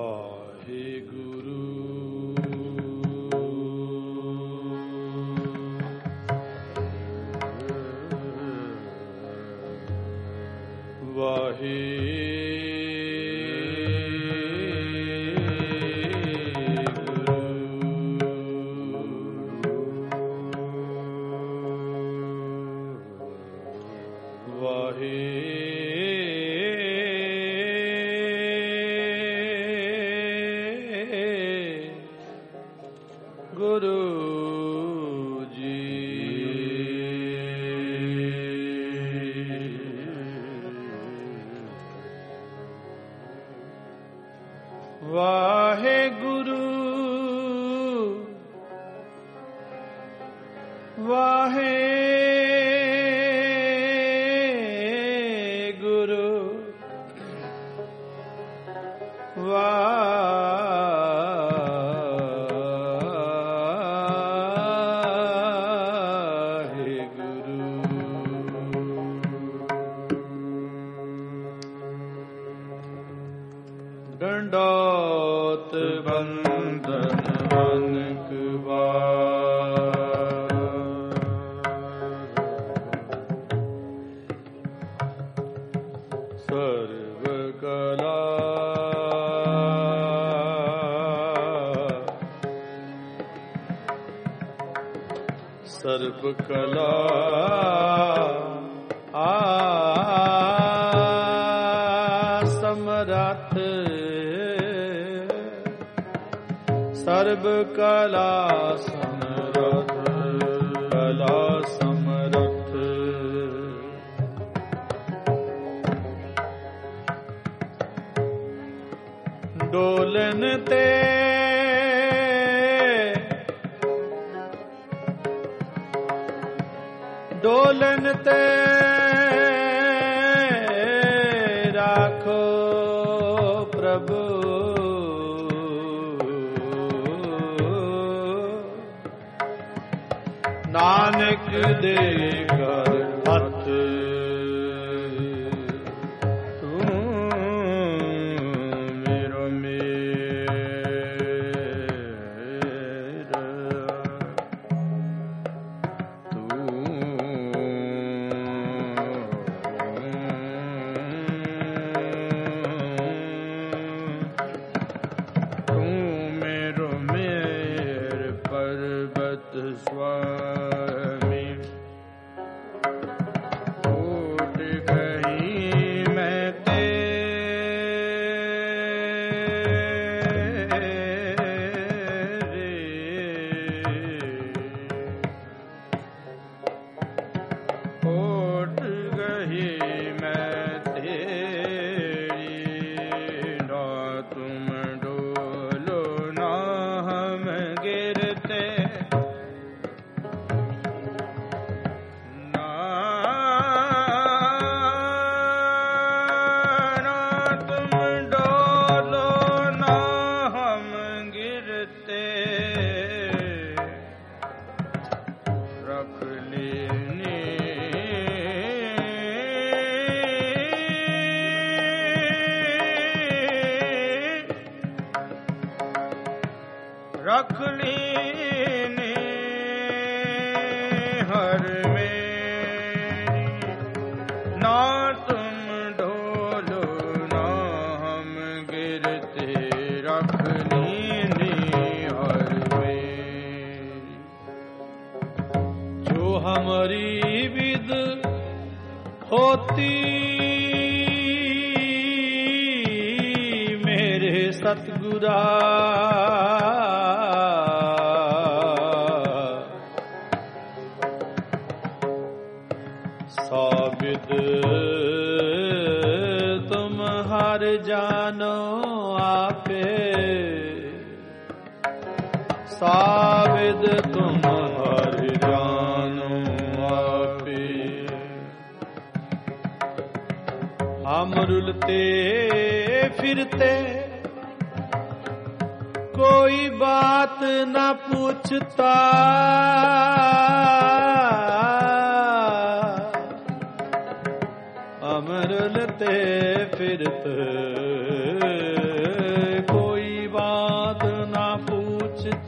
अमरुलते फिरते कोई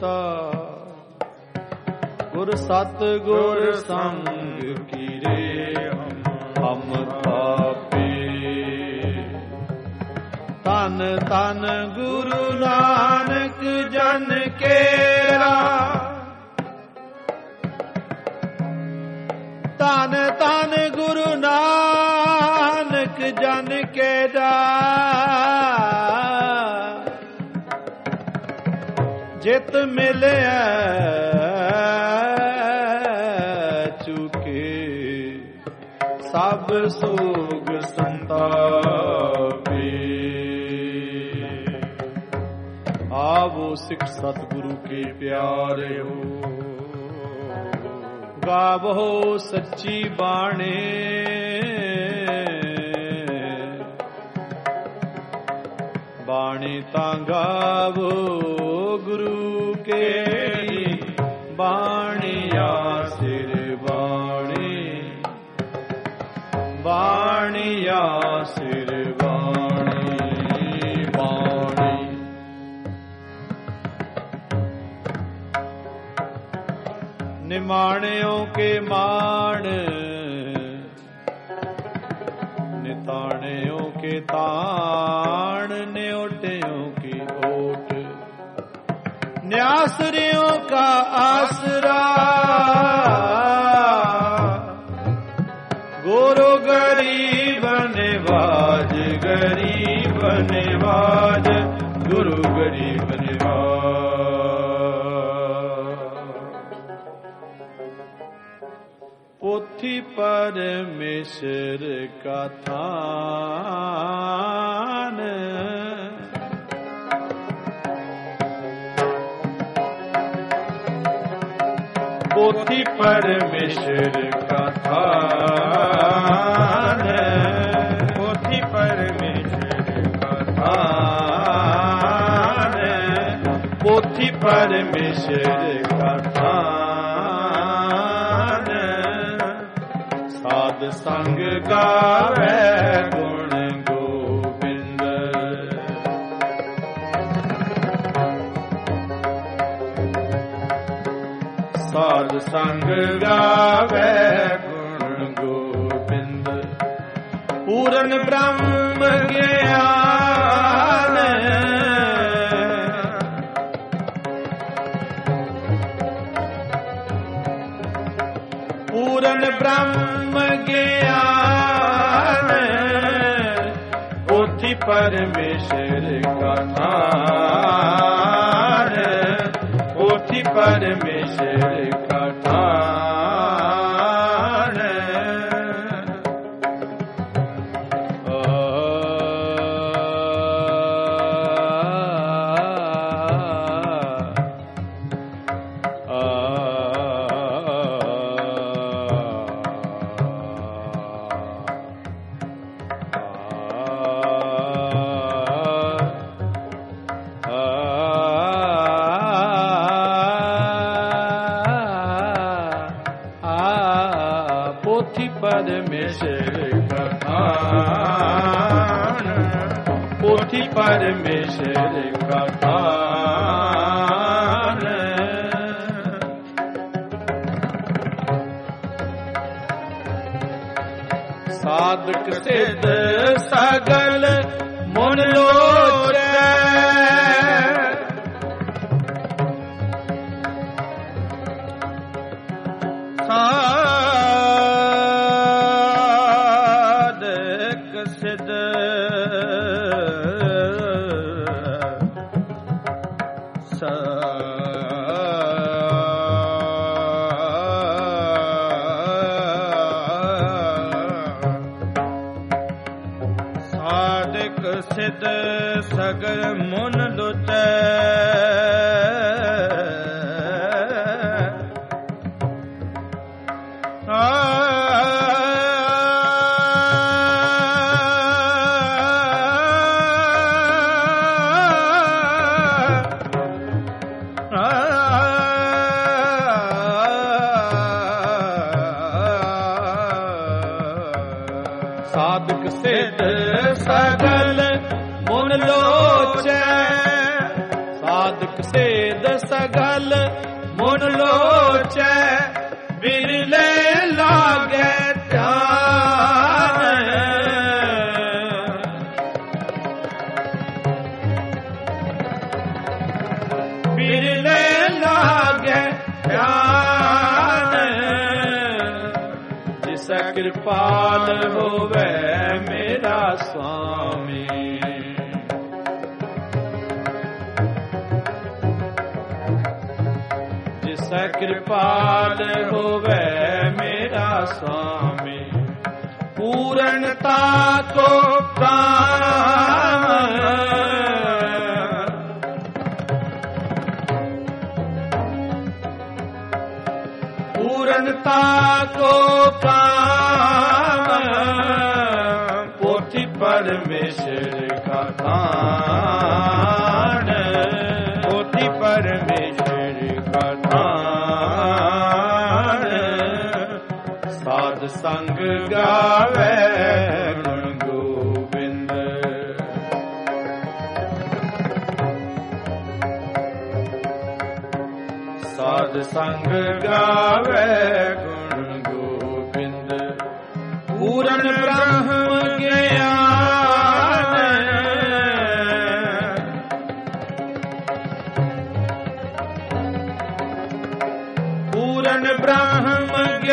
ਕੀਤਾ। ਗੁਰ ਸਤ ਗੁਰ ਸੰਗ ਕੀਰੇ ਹਮ ਪਾਪੇ। ਧਨ ਧਨ ਗੁਰੂ ਨਾਨਕ ਜਨ ਕੇਰਾ। ਧਨ ਧਨ ਗੁਰੂ ਨਾਨਕ ਜਨ ਕੇਰਾ। ਜਿਤ ਮਿਲਿਆ ਚੁਕੇ ਸਭ ਸੋਗ ਸੰਤਾਪੇ। ਆਵੋ ਸਿੱਖ ਸਤਿਗੁਰੂ ਕੇ ਪਿਆਰਿਓ। ਗਾਵੋ ਸੱਚੀ ਬਾਣੀ। ਬਾਣੀ ਤਾਂ ਗਾਵੋ ਗੁਰੂ ਕੇ। ਬਾਣੀ ਆਸਿਰ ਬਾਣੀ। ਬਾਣੀ ਆਸਿਰ ਬਾਣੀ। ਬਾਣੀ ਨਿਮਾਣਿਓ ਕੇ ਮਾਣ। ਨਿਤਾਣਿਓ ਕੇ ਤਾਣ। ਨਿਓਟਿਓ ਕੀ ਓਟ। ਨਿਆਸਰਿਓ ਕਾ ਆਸਰਾ। ਗੁਰੂ ਗਰੀਬ ਨਿਵਾਜ। ਗਰੀਬ ਨਿਵਾਜ। ਗੁਰੂ ਗਰੀਬ ਨਿਵਾਜ। ਪੋਥੀ ਪਰਮੇਸ਼ਰ ਕਾ ਥਾਨ। ਪੋਥੀ ਪਰਮੇਸ਼ਰ ਕਾ ਥਾਨ। ਪੋਥੀ ਪਰਮੇਸ਼ਰ ਕਾ ਥਾਨ। ਪੋਥੀ ਪਰਮੇਸ਼ਰ ਕਾ ਥਾਨ। ਸਾਧ ਸੰਗ ਗਾਵੇ ਗੁਣ ਗੋਬਿੰਦ। ਸਾਧ ਸੰਗ ਗਾਵੇ ਗੁਣ ਗੋਬਿੰਦ। ਪੂਰਨ ਬ੍ਰਹਮ ਗਿਆਨ। ਪੂਰਨ ਬ੍ਰਹਮ ਗਿਆਨ। ਪੋਥੀ ਪਰਮੇਸ਼ਰ ਕਾ ਥਾਨ। ਪੋਥੀ ਪਰਮੇਸ਼ਰ ਕਾ ਥਾਨ। ਪੋਥੀ ਪਰਮੇਸ਼ਰ ਕਾ ਥਾਨ। ਪੋਥੀ ਪਰਮੇਸ਼ਰ ਕਾ ਥਾਨ। ਸਾਧਕ ਸਿੱਧ ਸਗਲ ਮਨ ਲੋਚੈ। ਸਾਧਕ ਸਿੱਧ ਸਾਧਕ ਸਿੱਧ ਸਗਲ ਮਨ ਲੋਚੈ। ਸਾਧਕ ਸਿੱਧ ਸਗਲ ਮਨ ਲੋਚੈ। ਸਾਧਕ ਸਿੱਧ ਸਗਲ ਮੁਨ ਲੋਚੈ ਬਿਰਲੇ ਲਾਗੇ ਧਿਆਨ ਬਿਰਲੇ ਲਾਗੇ ਧਿਆਨ ਜਿਸੈ ਕਿਰਪਾਲ ਹੋਵੇ ਮੇਰਾ ਸੁਆਮੀ ਜਿਸੈ ਕਿਰਪਾਲ ਹੋਵੇ ਮੇਰਾ ਸੁਆਮੀ ਪੂਰਨਤਾ ਕੋ ਕਾਮ ਪੂਰਨਤਾ ਕੋ ਕਾਮ ਪੋਥੀ ਪਰਮੇਸ਼ਰ ਕਾ ਧਾਨ ਪੋਥੀ ਪਰਮੇਸ਼ਰ ਕਾ ਧਾਨ ਸਾਧ ਸੰਗ ਗਾਵੇ ਗੁਣ ਗੋਬਿੰਦ ਸਾਧ ਸੰਗ ਗਾਵੇ ਗੁਣ ਗੋਬਿੰਦ ਪੂਰਨ ਬ੍ਰਹਮ ਗਿਆਨ ਪੂਰਨ ਬ੍ਰਹਮ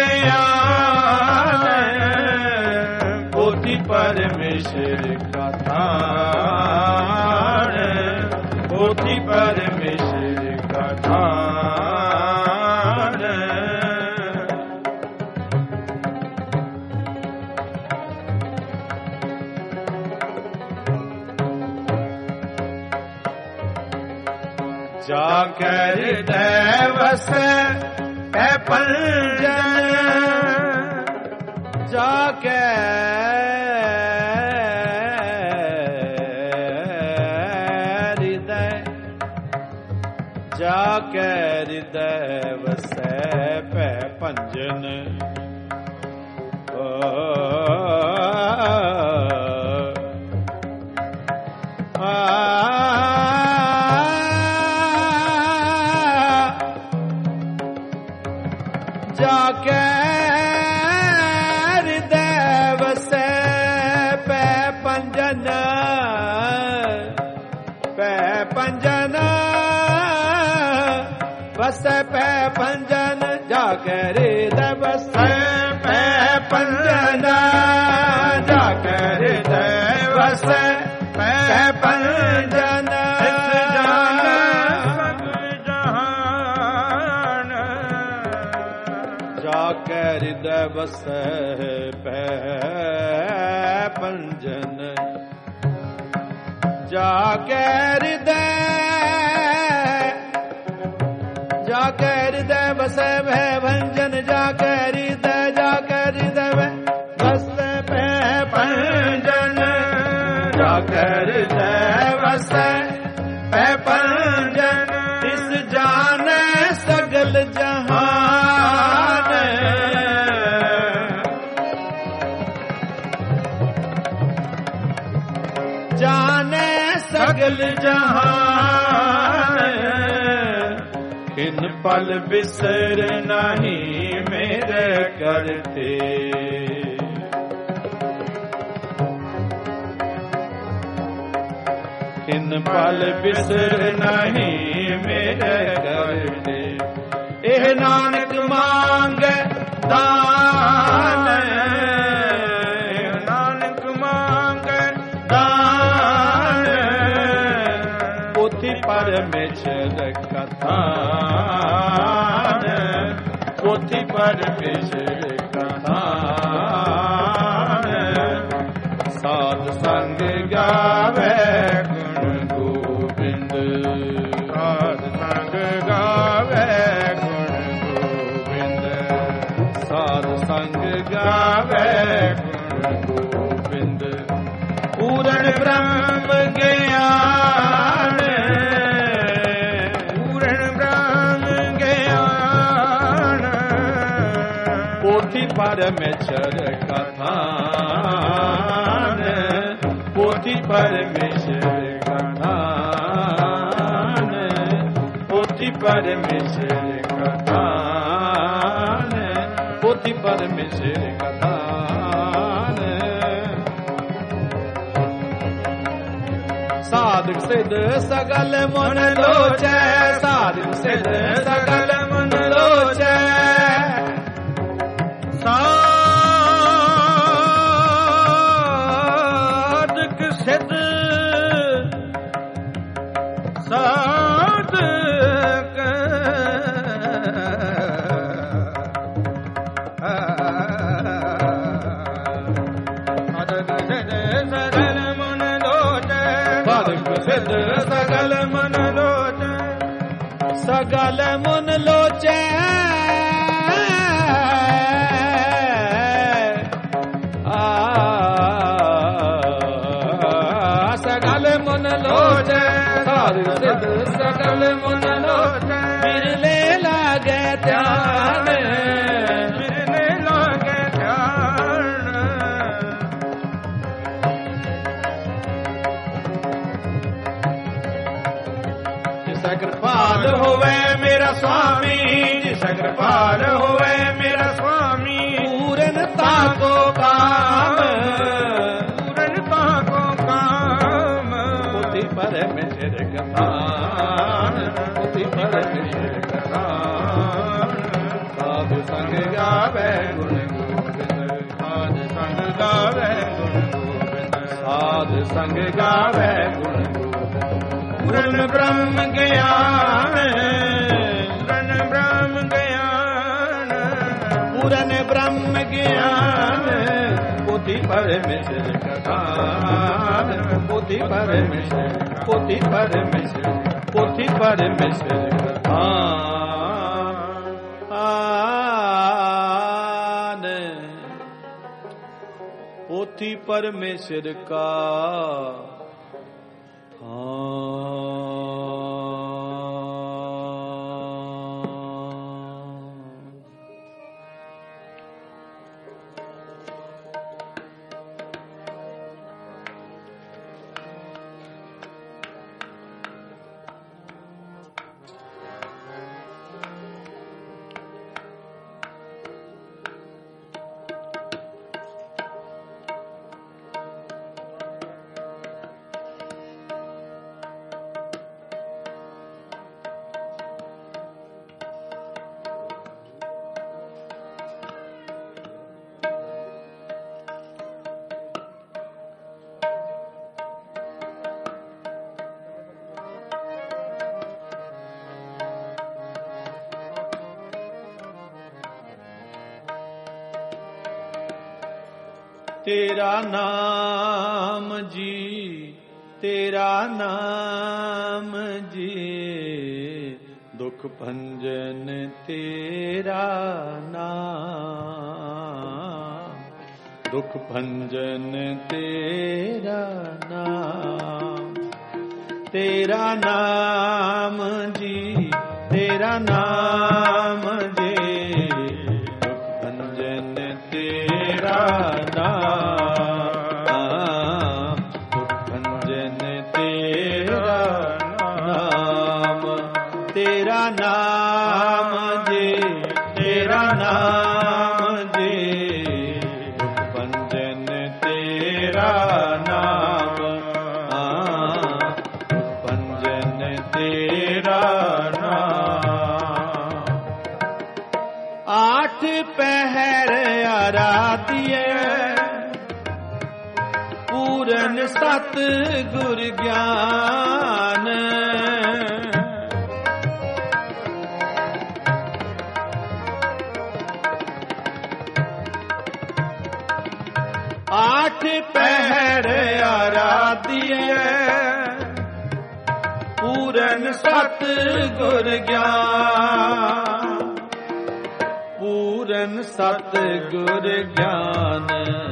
ਗਿਆਨ ਪੋਥੀ ਪਰਮੇਸ਼ਰ ਕਾ ਧਾਨ ਪੋਥੀ ਪਰਮੇਸ਼ਰ ਕਾ ਧਾਨ ਜਾ ਕੈ ਹਿਰਦੈ ਵਸੈ ਹੈ ਪੰਜਨ ਜਾ ਕੈ ਹਿਰਦੈ ਜਾ ਕੈ ਹਿਰਦੈ ਵਸੈ ਭੈ ਭੰਜਨ ਜਾ ਕੈ ਹਿਰਦੈ ਵਸੈ ਭੈ ਭੰਜਨ ਵਸੈ ਭੈ ਭੰਜਨ ਜਾ ਕੈ ਹਿਰਦੈ ਵਸੈ ਭੈ ਭੰਜਨ ਜਾ ਕੈ ਹਿਰਦੈ ਵਸੈ ਭੈ ਭੰਜਨ ਜਾ ਕੈ ਹਿਰਦੈ ਵਸੈ ਭੈ ਭੰਜਨ ਜਾ ਕੈ ਹਿਰਦੈ ਵਸੈ ਭੈ ਭੰਜਨ ਜਾ ਕੈ ਹਿਰਦੈ ਵਸੈ ਭੈ ਭੰਜਨ ਜਾ ਕੈ ਹਿਰਦੈ ਵਸੈ ਭੈ ਭੰਜਨ ਤਿਸ ਜਾਣੈ ਸਗਲ ਜਹਾਨ ਜਾਣੈ ਸਗਲ ਜਹਾਨ ਕਿਨ ਪਲ ਬਿਸਰ ਨਹੀਂ ਮੇਰੇ ਕਰਤੇ ਕਿਨ ਪਲ ਬਿਸਰ ਨਹੀਂ ਮੇਰੇ ਕਰਤੇ ਇਹ ਨਾਨਕ ਮੰਗੈ ਦਾਨ ਨਾਨਕ ਮੰਗੈ ਦਾਨ ਪੋਥੀ ਪਰਮੇਸ਼ਰ ਕਾ ਧਾਨ ਪੋਥੀ ਪਰਮੇਸ਼ਰ ਕਾ ਧਾਨ ਸਾਧ ਸੰਗ ਗਾਵੇ ਗੁਣ ਗੋਬਿੰਦ ਸਾਧ ਸੰਗ ਗਾਵੇ ਗੁਣ ਗੋਬਿੰਦ ਸਾਧ ਸੰਗ ਗਾਵੇ ਗੁਣ ਗੋਬਿੰਦ ਪੂਰਨ ਬ੍ਰਹਮ ਗਿਆਨ ਪੋਥੀ ਪਰਮੇਸ਼ਰ ਕਾ ਧਾਨ ਪੋਥੀ ਪਰਮੇਸ਼ਰ ਕਾ ਧਾਨ ਪੋਥੀ परमेश्वर का दान, पोथी परमेश्वर का दान। साधक सिद्ध सगल मन लोचै, साधक सिद्ध सगल मन लोचै। साधक सिद्ध साधक सिद्ध सगल मन लोचै, सगल मन लोचै। सगल मन लोचै, साधक सिद्ध सगल मन लोचै। बिरले लागे ध्यान, बिरले लागे ध्यान। जिस कृपाल होवे मेरा स्वामी, जिस कृपाल होवे मेरा स्वामी। पूरनता को काम, पूरनता को काम। पोथी परमेश्वर का दान, पोथी परमेश्वर का दान। साधु संग गावे गुण गोविंद, साधु संग गावे गुण गोविंद, साधु संग गावे गुण गोविंद। पूर्ण ब्रह्म ज्ञान, पूर्ण ब्रह्म ज्ञान, पूर्ण ब्रह्म ज्ञान। पोथी परमेश्वर का दान, पोथी परमेश्वर, पोथी परमेश्वर, पोथी परमेश्वर का दान। पोथी परमेश्वर का तेरा नाम जी, तेरा नाम जी। दुख भंजन तेरा नाम, दुख भंजन तेरा नाम। तेरा नाम जी, तेरा नाम जी। दुख भंजन तेरा नाम, दुख भंजन तेरा नाम। तेरा नाम जी, तेरा नाम जी। दुख भंजन तेरा नाम, दुख भंजन तेरा नाम। आठ पहर आराधिए, पूरन सत गुर ज्ञान। आठ पहर आराधिए, पूरन सत गुर ज्ञान। पूरन सत गुर ज्ञान,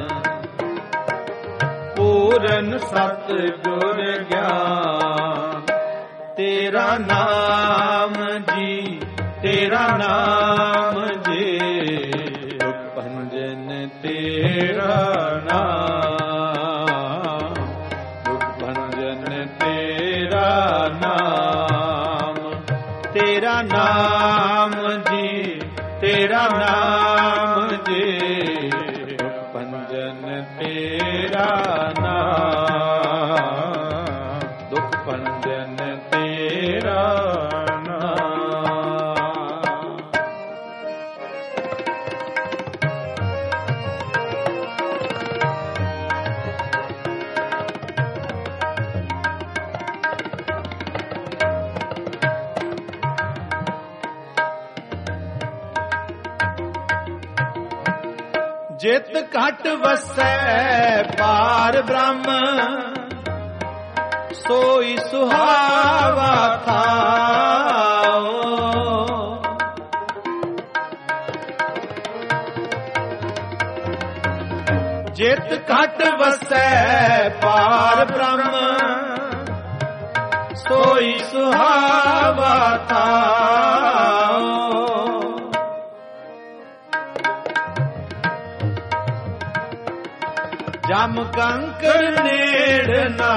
पूरन सत गुर ज्ञान। तेरा नाम जी, तेरा नाम जी। दुख भंजन तेरा नाम, दुख भंजन तेरा नाम। तेरा ਤੇਰਾ ਨਾਮ ਜੀ, ਤੇਰਾ ਨਾਮ ਜੀ, ਭੰਜਨ ਤੇਰਾ ਨਾਮ, ਦੁਖ ਭੰਜਨ ਤੇਰਾ ਨਾਮ। ਜਿਤ ਘਟ ਵਸੈ ਪਾਰ ਬ੍ਰਹਮ, ਸੋਈ ਸੁਹਾਵਾ ਥਾਉ। ਜਿਤ ਘਟ ਵਸੈ ਪਾਰ ਬ੍ਰਹਮ, ਸੋਈ ਸੁਹਾਵਾ ਥਾਉ। ਜਮ ਕੰਕਰ ਨੇੜ ਨ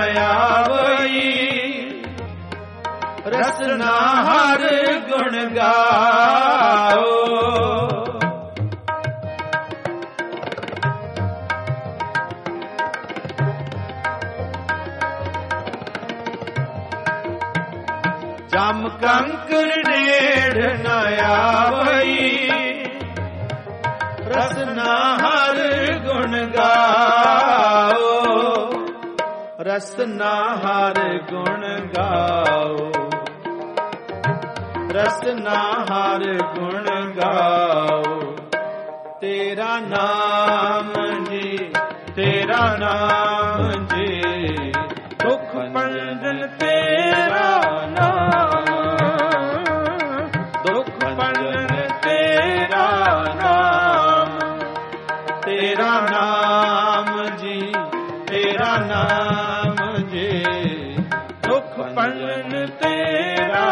ਆਵਈ, ਰਸਨਾ ਹਰ ਗੁਣ ਗਾਓ। ਜਮ ਕੰਕਰ ਨੇੜ ਨ ਆਵਈ, ਰਸਨਾ ਹਰ ਗੁਣ ਗਾਓ। ਰਸਨਾ ਹਰ ਗੁਣ ਗਾਓ, ਰਸਨਾ ਹਰ ਗੁਣ ਗਾਓ। ਤੇਰਾ ਨਾਮ ਜੀ, ਤੇਰਾ ਨਾਮ ਜੀ, ਦੁਖ ਭੰਜਨ ਤੇਰਾ ਨਾਮ, ਦੁਖ ਭੰਜਨ ਤੇਰਾ ਨਾਮ। ਤੇਰਾ ਨਾਮ ਜੀ, ਤੇਰਾ ਨਾਮ ਜੀ, ਦੁਖ ਭੰਜਨ ਤੇਰਾ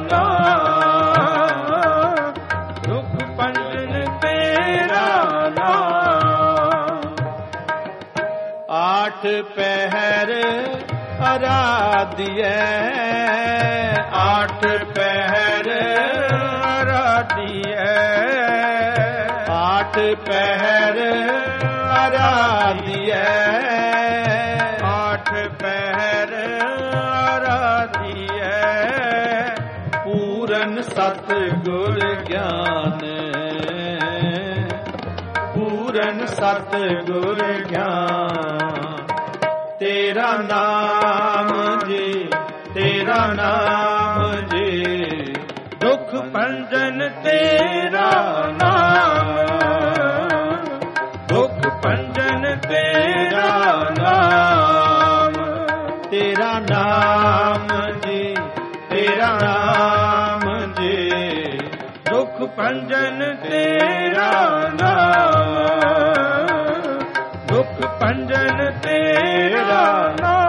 ਨਾਮ, ਦੁਖ ਭੰਜਨ ਤੇਰਾ ਨਾਮ। ਆਠ ਪਹਿਰ ਅਰਾਧਿਐ, ਆਠ ਪਹਿਰ ਅਰਾਧਿਐ, ਆਠ ਪਹਿਰ ਅਰਾਧਿਐ, ਆਠ ਪਹਿਰ ਅਰਾਧਿਐ। ਪੂਰਨ ਸਤ ਗੁਰ ਗਿਆਨ, ਪੂਰਨ ਸਤ ਗੁਰ ਗਿਆਨ। ਤੇਰਾ ਨਾਮ ਜੀ, ਤੇਰਾ ਨਾਮ ਜੀ, ਦੁਖ ਭੰਜਨ ਤੇਰਾ ਨਾਮ, ਦੁਖ ਭੰਜਨ ਤੇਰਾ ਨਾਮ। ਤੇਰਾ ਨਾਮ ਜੀ, ਤੇਰਾ ਨਾਮ ਜੀ, ਦੁਖ ਭੰਜਨ ਤੇਰਾ ਨਾਮ, ਦੁਖ ਭੰਜਨ ਤੇਰਾ ਨਾਮ।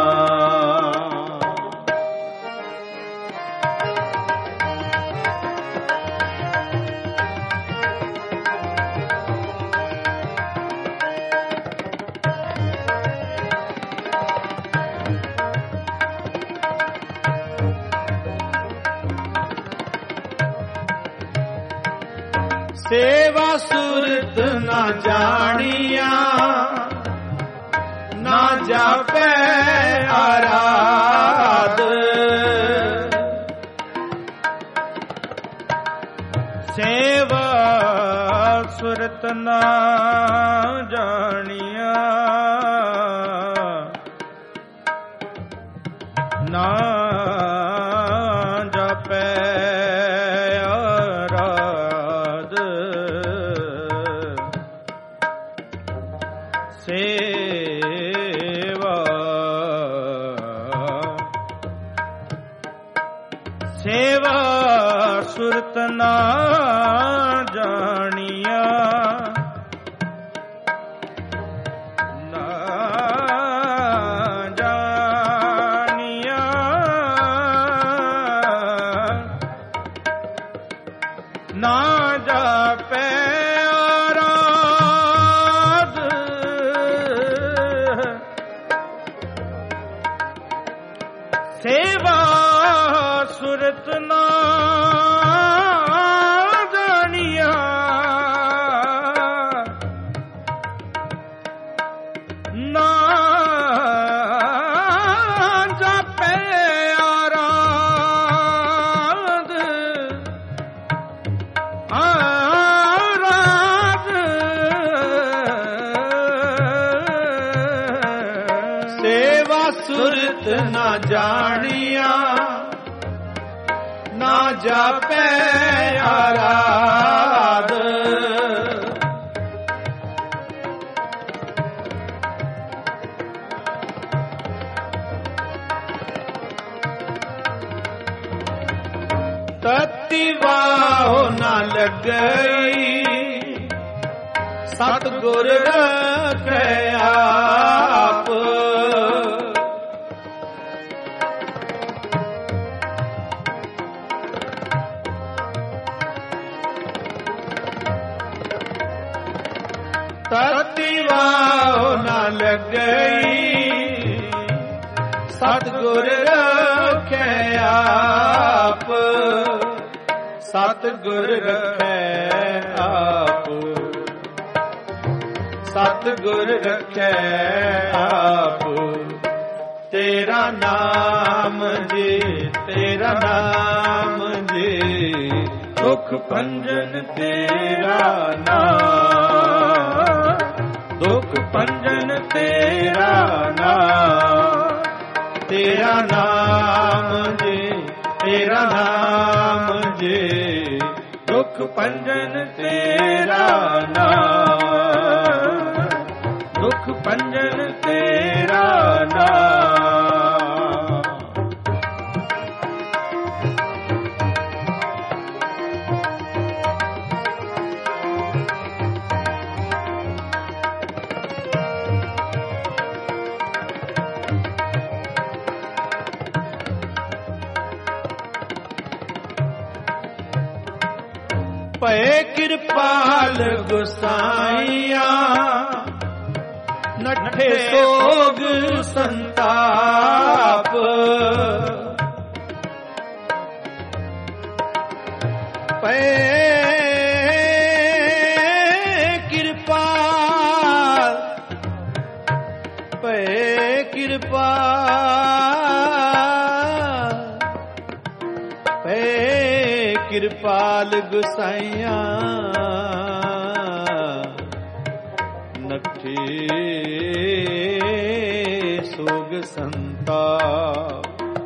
ਸੇਵਾ ਸੁਰਤ ਨਾ ਜਾਣੀਆ, ਨਾ ਜਾਪੈ ਆਰਾਧ। ਸੇਵਾ ਸੁਰਤ ਨਾ ਜਾਣੀਆ, ਨਾ ਜਾਪੈ ਸੇਵਾ। ਸੇਵਾ ਸੁਰਤ ਨਾ ਜਾਣੀਆ, ਨਾ ਜਾਣੀਆ, ਨਾ ਜਾਪੈ ਸੇਵਾ ਸੁਰਤ ਨਾ ਜਾਪੈ ਆਰਾਧ। ਤਤੀ ਵਾਹੁ ਨਾ ਲੱਗਈ ਸਤਿਗੁਰ ਰਖੈ ਆਪ। ਤਤੀ ਵਾਹੁ ਨਾ ਲੱਗਈ ਸਤਿਗੁਰ ਰਖੈ ਆਪ। ਸਤਿਗੁਰ ਰਖੈ ਆਪ। ਸਤਿਗੁਰ ਰਖੈ ਆਪ। ਤੇਰਾ ਨਾਮ ਜੀ, ਤੇਰਾ ਨਾਮ ਜੀ, ਦੁਖ ਭੰਜਨ ਤੇਰਾ ਨਾਮ। ਦੁਖ ਭੰਜਨ ਤੇਰਾ ਨਾਮ। ਤੇਰਾ ਨਾਮ ਜੀ, ਤੇਰਾ ਨਾਮ ਜੀ, ਦੁਖ ਭੰਜਨ ਤੇਰਾ ਨਾਮ। ਦੁਖ ਭੰਜਨ ਤੇਰਾ ਨਾਮ। ਭਏ ਕਿਰਪਾਲ ਗੁਸਾਈਆ ਨਠੇ ਸੋਗ ਸੰਤਾਪ। ਭਏ ਕਿਰਪਾਲ, ਭਏ ਕਿਰਪਾਲ, ਭਏ ਕਿਰਪਾਲ ਗੁਸਾਈਆ ਨਠੇ ਸੋਗ ਸੰਤਾਪ।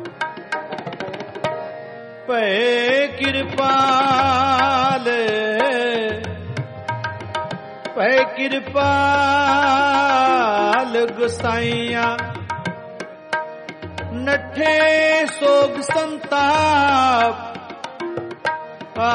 ਭਏ ਕਿਰਪਾਲ, ਭਏ ਕਿਰਪਾਲ ਗੁਸਾਈਆ ਨਠੇ ਸੋਗ ਸੰਤਾਪ। ਆ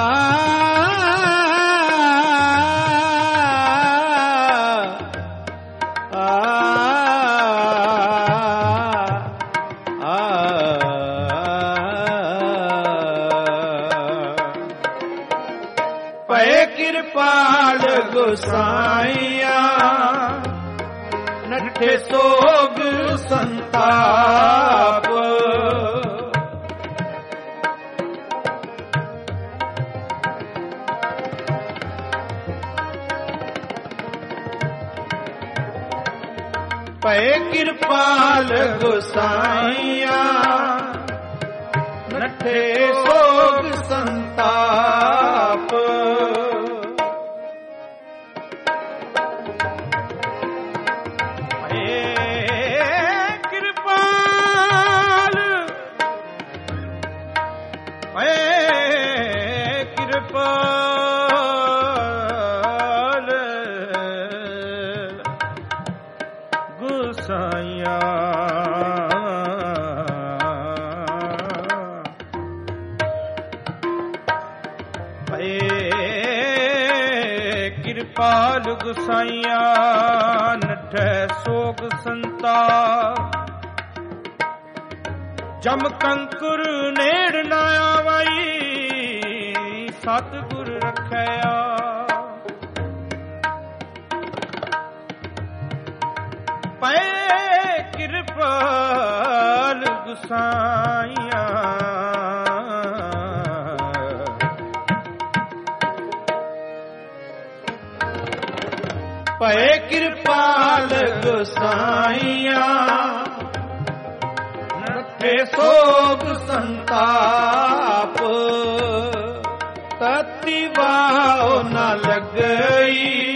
ਭਏ ਕਿਰਪਾਲ ਗੁਸਾਈਆ ਨਠੇ ਸੋਗ ਸੰਤਾਪ। ਭਏ ਕਿਰਪਾਲ ਗੁਸਾਈਆ ਨਠੇ ਸੋਗ ਸੰਤਾਪ। ਭਏ ਕਿਰਪਾਲ, ਭਏ ਕਿਰਪਾਲ ਗੁਸਾਈਆ ਕਿਰਪਾਲ ਗੁਸਾਈਆ ਨਠੈ ਸੋਗ ਸੰਤਾਪ। ਜਮ ਕੰਕੁਰ ਨੇੜ ਨਾ ਆਵਈ ਸਤਿਗੁਰ ਰਖਿਆ। ਭਏ ਕਿਰਪਾਲ ਗੁਸਾਈਆ ਭਏ ਕਿਰਪਾਲ ਗੁਸਾਈਆ ਨਠੇ ਸੋਗ ਸੰਤਾਪ। ਤਤੀ ਵਾਹੁ ਨਾ ਲੱਗਈ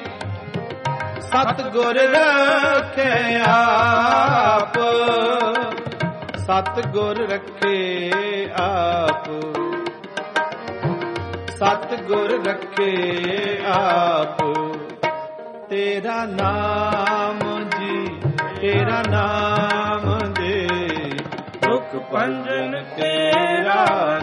ਸਤਿਗੁਰ ਰਖੈ ਆਪ। ਸਤਿਗੁਰ ਰਖੇ ਆਪ। ਸਤਿਗੁਰ ਰੱਖੇ ਆਪ। ਤੇਰਾ ਨਾਮ ਜੀ, ਤੇਰਾ ਨਾਮ ਜੀ, ਦੁਖ ਭੰਜਨ ਤੇਰਾ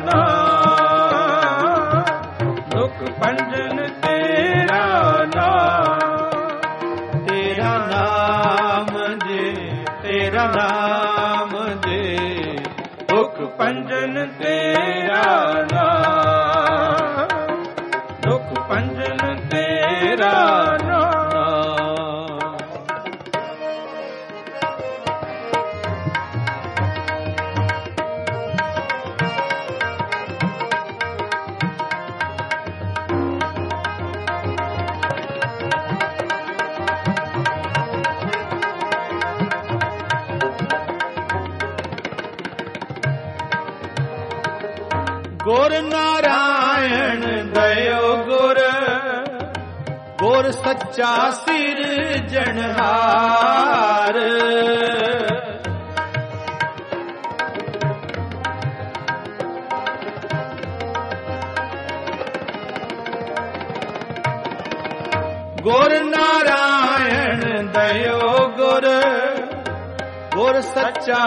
ਨਾਮ, ਦੁਖ ਭੰਜਨ ਤੇਰਾ ਨਾਮ। ਤੇਰਾ ਨਾਮ ਜੀ, ਤੇਰਾ ਨਾਮ ਜੀ, ਦੁਖ ਭੰਜਨ ਤੇਰਾ ਨਾਮ, ਦੁਖ ਭੰਜਨ ਤੇਰਾ ਨਾਮ। ਗੁਰ ਨਾਰਾਇਣ ਦਇਓ ਗੁਰ, ਗੁਰ ਸੱਚਾ ਸਿਰਜਣਹਾਰ। ਗੁਰ ਨਾਰਾਇਣ ਦਇਓ ਗੁਰ, ਗੁਰ ਸੱਚਾ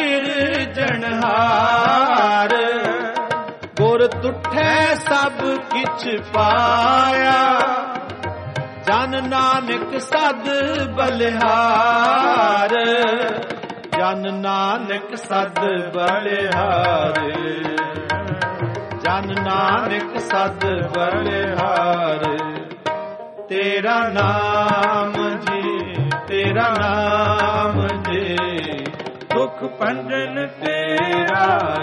ਸਿਰਜਣਹਾਰ। ਗੁਰ ਤੁਠੈ ਸਭ ਕਿਛ ਪਾਇਆ, ਜਨ ਨਾਨਕ ਸਦ ਬਲਿਹਾਰ। ਜਨ ਨਾਨਕ ਸਦ ਬਲਿਹਾਰ, ਜਨ ਨਾਨਕ ਸਦ ਬਲਿਹਾਰ। ਤੇਰਾ ਨਾਮ ਜੀ, ਤੇਰਾ ਨਾਮ ਜੀ, ਦੁਖ ਭੰਜਨ ਤੇਰਾ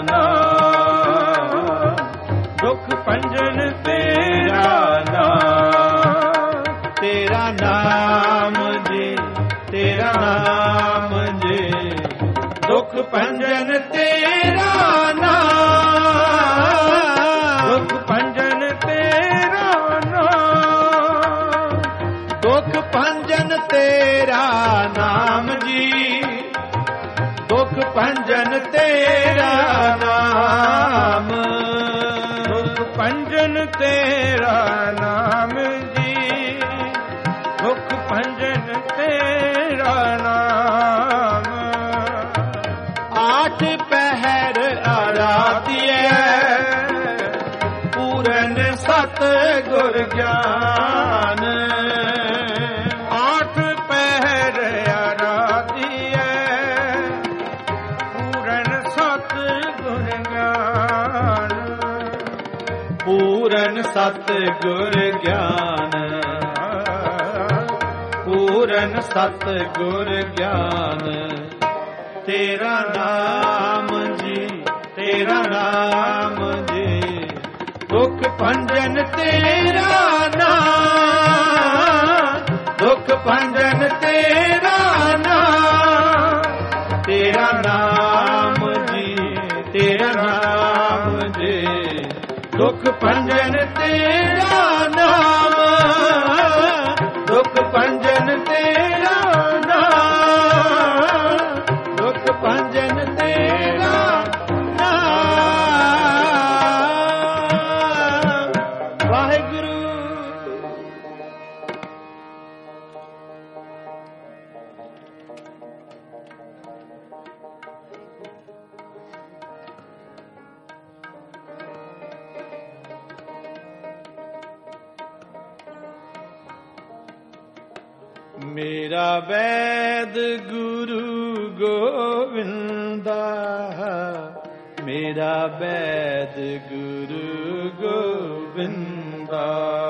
ਨਾਮ, ਦੁਖ ਭੰਜਨ ਤੇਰਾ ਨਾਮ। ਤੇਰਾ ਨਾਮ ਜੀ, ਤੇਰਾ ਨਾਮ ਜੀ, ਦੁਖ ਭੰਜਨ ਤੇਰਾ ਨਾਮ, ਦੁਖ ਭੰਜਨ ਤੇਰਾ ਨਾਮ। ਦੁਖ ਭੰਜਨ ਤੇਰਾ ਨਾਮ ਜੀ, ਦੁਖ ਭੰਜਨ ਤੇਰਾ ਨਾਮ, ਦੁਖ ਭੰਜਨ ਤੇਰਾ ਨਾਮ ਜੀ, ਦੁਖ ਭੰਜਨ ਤੇਰਾ ਨਾਮ। ਆਠ ਪਹਿਰ ਆਰਾਧਿਐ, ਪੂਰਨ ਸਤ ਗੁਰ ਗਿਆਨ। ਆਠ ਪਹਿਰ ਆਰਾਧਿਐ, ਪੂਰਨ ਸਤ ਗੁਰ ਗਿਆਨ। ਪੂਰਨ ਸਤ ਗੁਰ ਗਿਆਨ, ਪੂਰਨ ਸਤ ਗੁਰ ਗਿਆਨ। ਤੇਰਾ ਨਾਮ ਜੀ, ਤੇਰਾ ਨਾਮ ਜੀ, ਦੁਖ ਭੰਜਨ ਤੇਰਾ ਨਾਮ, ਦੁਖ ਭੰਜਨ ਤੇਰਾ ਨਾਮ। ਤੇਰਾ ਨਾਮ ਜੀ, ਤੇਰਾ ਨਾਮ ਜੀ, ਦੁਖ ਭੰਜਨ ਤੇਰਾ ਨਾਮ, ਦੁਖ ਭੰਜਨ ਤੇਰਾ ਨਾਮ, ਦੁਖ ਭੰਜਨ ਤੇਰਾ ਨਾਮ। ਵਾਹਿਗੁਰੂ। ਮੇਰਾ ਵੈਦ ਗੁਰੂ ਗੋਵਿੰਦਾ, ਮੇਰਾ ਵੈਦ ਗੁਰੂ ਗੋਵਿੰਦਾ।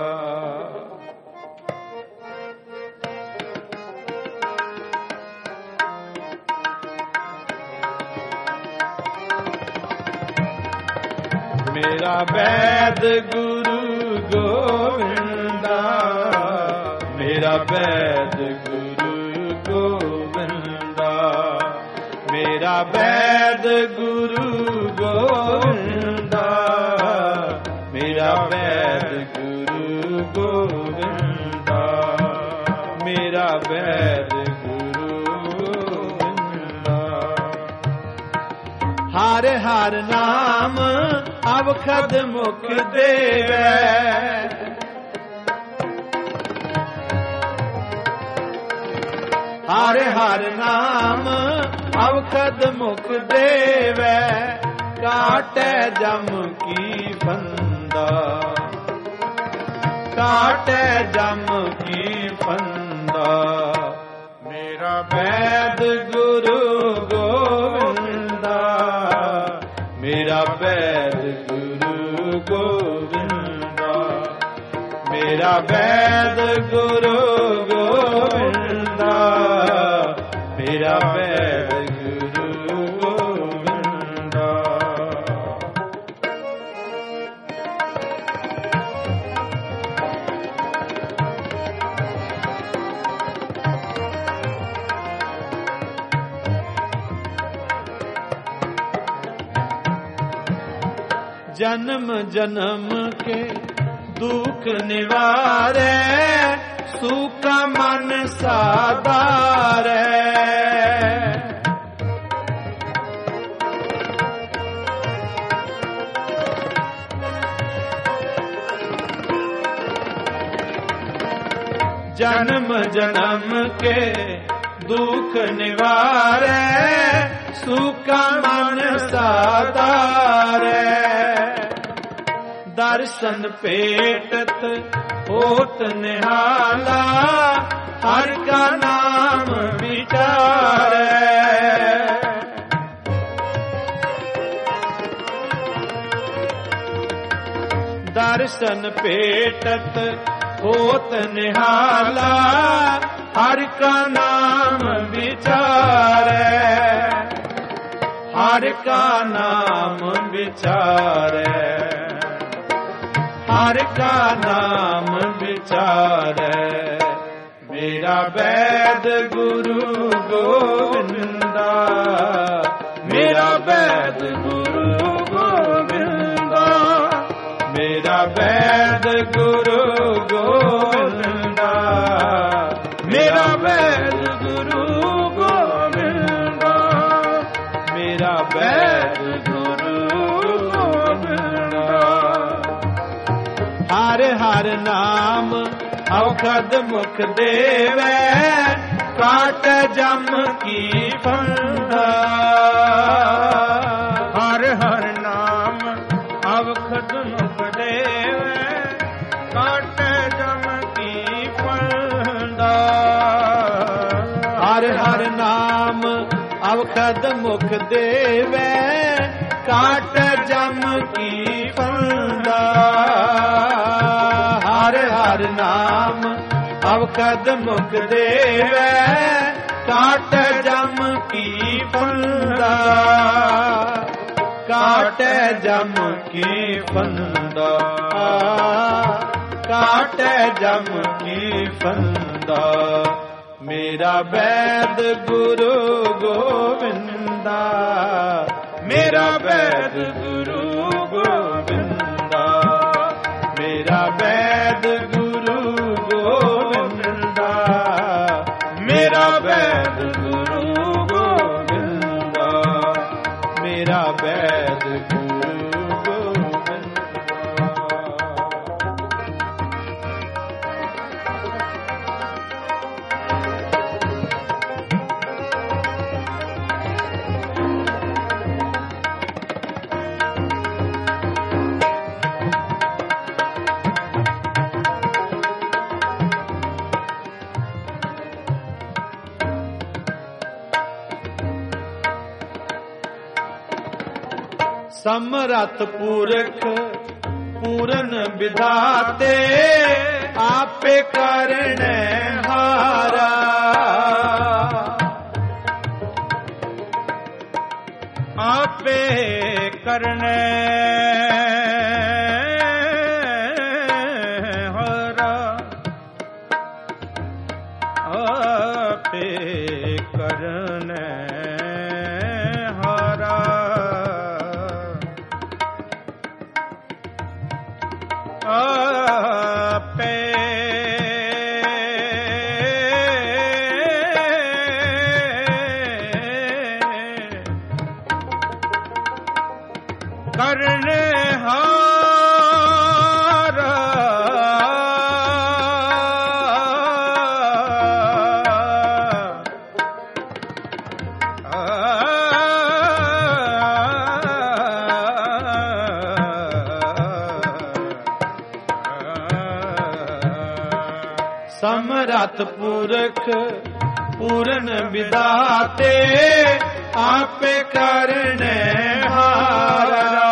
ਮੇਰਾ ਵੈਦ ਗੁਰੂ ਗੋਵਿੰਦਾ, ਮੇਰਾ ਵੈਦ ਗੁਰੂ ਗੋਵਿੰਦਾ। ਮੇਰਾ ਵੈਦ ਗੁਰੂ ਗੋਵਿੰਦਾ, ਮੇਰਾ ਵੈਦ ਗੁਰੂ ਗੋਵਿੰਦਾ। ਮੇਰਾ ਵੈਦ ਗੁਰੂ ਗੋਵਿੰਦਾ। ਹਰ ਹਰ ਨਾਮ ਅਵਖਦ ਮੁਖ ਦੇਵੈ। ਹਰ ਹਰ ਨਾਮ ਅਵਖਦ ਮੁਖ ਦੇਵੈ। ਕਾਟੈ ਜਮ ਕੀ ਫੰਦਾ, ਕਾਟੈ ਜਮ ਕੀ ਫੰਦਾ। ਮੇਰਾ ਵੈਦ ਗੁਰੂ ਗੋਵਿੰਦਾ, ਮੇਰਾ ਵੈਦ ਗੁਰੂ ਗੋਵਿੰਦਾ, ਮੇਰਾ ਵੈਦ ਗੁਰੂ ਗੋਵਿੰਦਾ, ਮੇਰਾ ਵੈਦ ਗੁਰੂ ਗੋਵਿੰਦਾ। जन्म जन्म के दुख निवारे, सूखा मन साधारे। जन्म जन्म के दुख निवारे, सूखा मन साधारे। दर्शन पेटत होत निहाला, हर का नाम विचारे। दर्शन पेटत होत निहाला, हर का नाम विचारे। हर का नाम विचारे, हर का नाम विचारे। मेरा वैद गुरु गोविंदा, मेरा वैद गुरु गोविंदा, मेरा वैद गुरु गोविंदा, मेरा वैद गुरु गोविंदा, मेरा वैद गुरु गोविंदा। हर हर नाम अवखद मुख देवै, काट जम की फंदा। हर हर नाम अवखद मुख देवै, काट जम की फंदा। हर हर नाम अवखद मुख देवै, काट जम की फंदा। हर हर नाम अवखद मुख देवै, काट जम की फंदा। काट जम की फंदा, काट जम की फंदा। मेरा वैद गुरु गोविंदा, मेरा वैद गुरु गोविंदा, मेरा वैद गुरु गोविंदा, मेरा वैद गुरु गोविंदा, मेरा वैद गुरु गोविंदा। समरथ पुरख पूरन विधाते, आपे करने हारा। आपे करने हारा, आपे करने हारा। आपे ਕਰਨੇ ਸਮਰਥ ਪੁਰਖ ਪੂਰਨ ਵਿਦਾਤੇ ਆਪੇ ਕਰਨੇ ਹਾਰਾ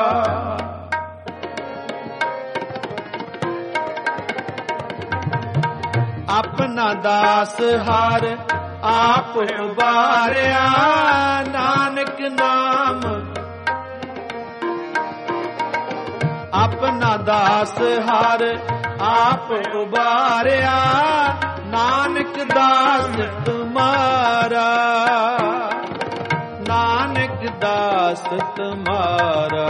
ਆਪਣਾ ਦਾਸ ਹਰ ਆਪ ਉਬਾਰਿਆ ਨਾਨਕ ਨਾਮ ਆਪਣਾ ਦਾਸ ਹਰ ਆਪ ਉਬਾਰਿਆ ਨਾਨਕ ਦਾਸ ਤੁਮਾਰਾ ਨਾਨਕ ਦਾਸ ਤੁਮਾਰਾ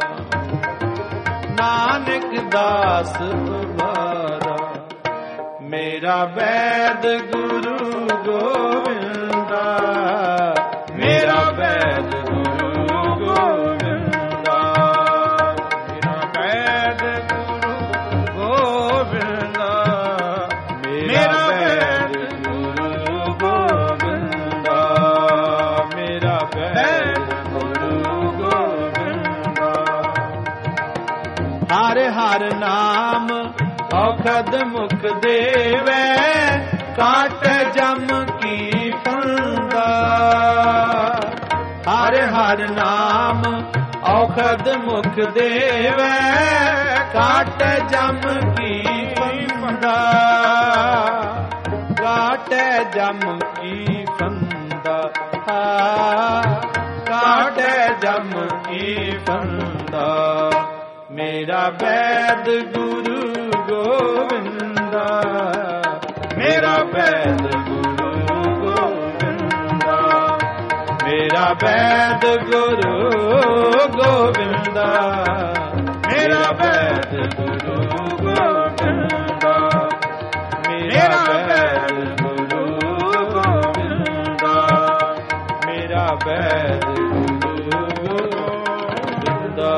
ਨਾਨਕ ਦਾਸ ਤੁਮਾਰਾ ਮੇਰਾ ਵੈਦ ਗੁਰੂ ਗੋਬਿੰਦਾ ਮੇਰਾ ਵੈਦ ਗੁਰੂ ਗੋਬਿੰਦਾ ਮੇਰਾ ਵੈਦ ਗੁਰੂ ਗੋਬਿੰਦਾ ਮੇਰਾ ਵੈਦ ਗੁਰੂ ਗੋਬਿੰਦਾ ਮੇਰਾ ਵੈਦ ਗੁਰੂ ਗੋਬਿੰਦਾ ਹਰ ਹਰ ਨਾਮ ਔਖਦ ਮੁਖ ਦੇਵੈ ਕਾਟ ਜਮ ਕੀ ਫੰਦਾ ਹਰ ਹਰ ਨਾਮ ਔਖਦ ਮੁਖ ਦੇਵੈ ਕਾਟ ਜਮ ਕੀ ਫੰਦਾ ਕਾਟ ਜਮ ਕੀ ਫੰਦਾ ਕਾਟ ਜਮ ਕੀ ਫੰਦਾ ਮੇਰਾ ਵੈਦ ਗੁਰੂ ਗੋਬਿੰਦਾ ਮੇਰਾ ਵੈਦ ਗੁਰੂ ਗੋਬਿੰਦਾ ਮੇਰਾ ਵੈਦ ਗੁਰੂ ਗੋਬਿੰਦਾ ਮੇਰਾ ਵੈਦ ਗੁਰੂ ਗੋਬਿੰਦਾ ਮੇਰਾ ਵੈਦ ਗੁਰੂ ਗੋਬਿੰਦਾ ਮੇਰਾ ਵੈਦ ਗੁਰੂ ਗੋਬਿੰਦਾ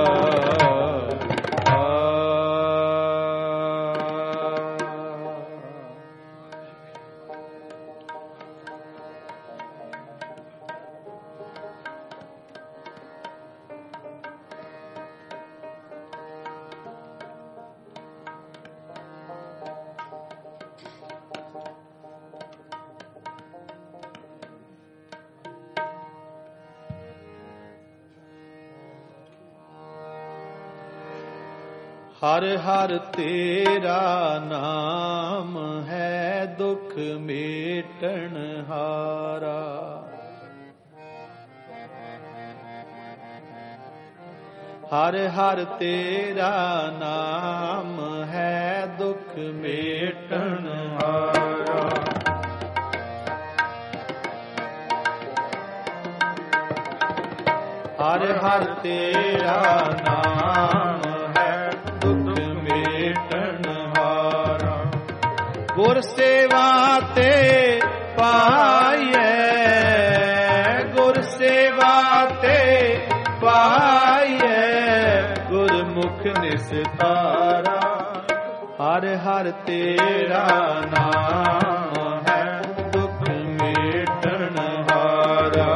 ਹਰ ਹਰ ਤੇਰਾ ਨਾਮ ਹੈ ਦੁਖ ਮੇਟਣ ਹਾਰਾ ਹਰ ਹਰ ਤੇਰਾ ਨਾਮ ਹੈ ਦੁਖ ਮੇਟਣ ਹਾਰਾ ਹਰ ਹਰ ਤੇਰਾ ਨਾਮ ਗੁਰ ਸੇਵਾ ਤੇ ਪਾਈਐ ਗੁਰ ਸੇਵਾ ਤੇ ਪਾਈਐ ਗੁਰਮੁਖ ਨਿਸਤਾਰਾ ਹਰ ਹਰ ਤੇਰਾ ਨਾਮ ਹੈ ਦੁਖ ਮੇਟਣ ਹਾਰਾ